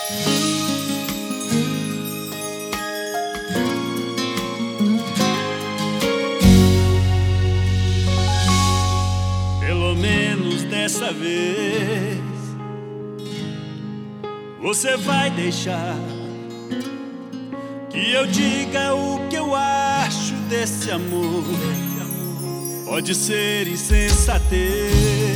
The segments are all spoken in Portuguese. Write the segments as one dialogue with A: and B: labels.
A: Pelo menos dessa vez você vai deixar que eu diga o que eu acho desse amor. Pode ser insensatez,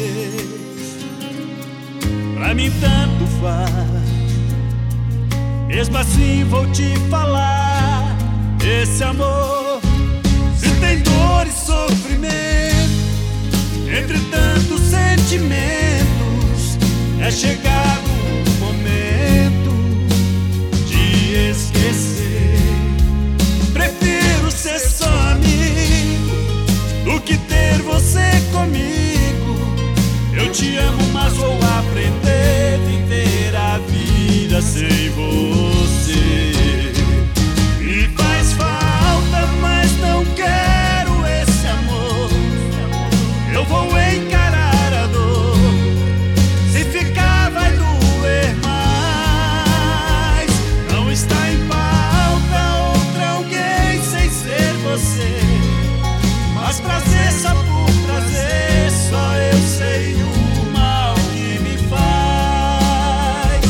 A: pra mim tanto faz. Mesmo assim vou te falar, esse amor, se tem dor e sofrimento, entre tantos sentimentos, é chegado o momento de esquecer. Prefiro ser só amigo do que ter você comigo. Eu te amo, mas vou aprender a viver a vida sem você. Me faz falta, mas não quero esse amor. Eu vou encarar a dor. Se ficar vai doer mais. Não está em pauta outra alguém sem ser você. Mas prazer só por prazer, só eu sei o mal que me faz.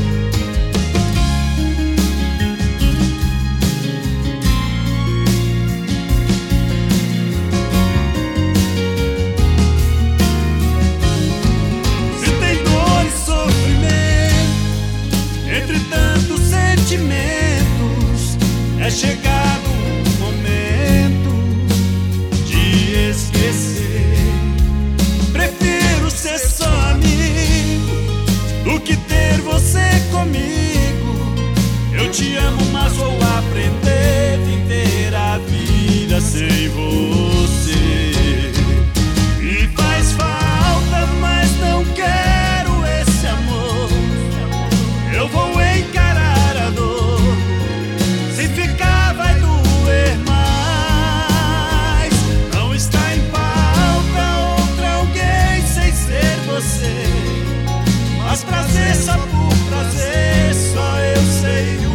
A: Se tem dor e sofrimento, entre tantos sentimentos, é chegado o momento de esquecer. Prefiro ser só amigo do que ter você comigo. Eu te amo, mas vou aprender a viver a vida sem você. Me faz falta, mas não quero esse amor. Eu vou encarar a dor. Se ficar vai doer mais. Não está em pauta outra alguém sem ser você. Mas prazer só por prazer, só eu sei